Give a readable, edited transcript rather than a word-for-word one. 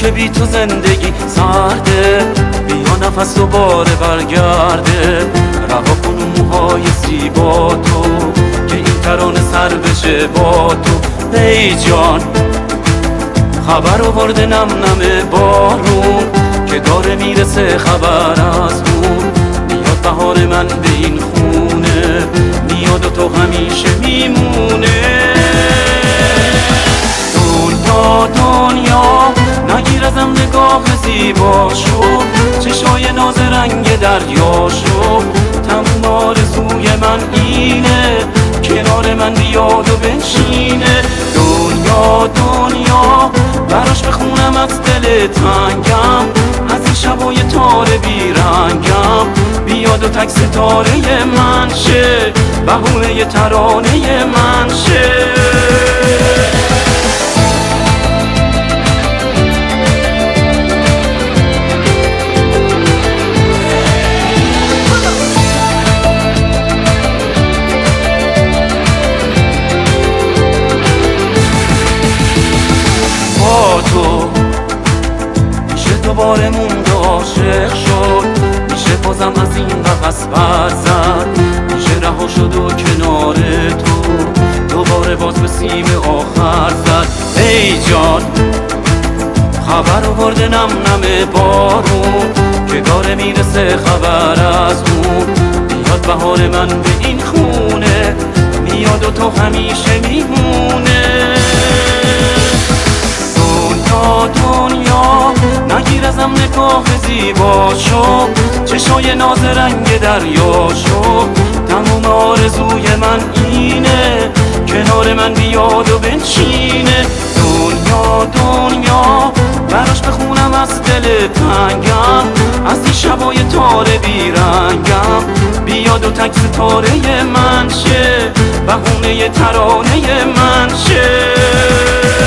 که بی تو زندگی سرده، بیا نفس دوباره برگرده، رها کن موهای زیبا تو که این ترانه سر بشه با تو. ای جان خبر آورده نم نم بارون که داره میرسه خبر از اون، میاد بهار من به این خونه، میاد و تو همیشه میمونه. دنیا دنیا نگیر ازم نگاه زیباشو، چشای ناز رنگ دریاشو، تموم آرزوی من اینه کنار من بیاد و بنشینه. دنیا دنیا براش بخونم از دل تنگم، از این شبای تاره بیرنگم، بیاد و تک ستاره من شه، بهونه ترانه من شه. تو میشه دوباره موند عاشق شد، میشه بازم از این قفس پر زد، میشه رها شد و کنار تو دوباره باز به سیم آخر زد. ای جان خبر آورده نم نم بارون که داره میرسه خبر از اون، بیاد بهار من به این خونه، میاد و تو همیشه میمونه. دنیا نگیر ازم نگاه زیباشو، چشای ناز رنگ دریاشو، تموم آرزوی من اینه کنار من بیاد و بنشینه. دنیا دنیا براش بخونم از دل تنگم، از این شبای تاره بیرنگم، بیاد و تک ستاره من شه، بهونه ترانه من شه.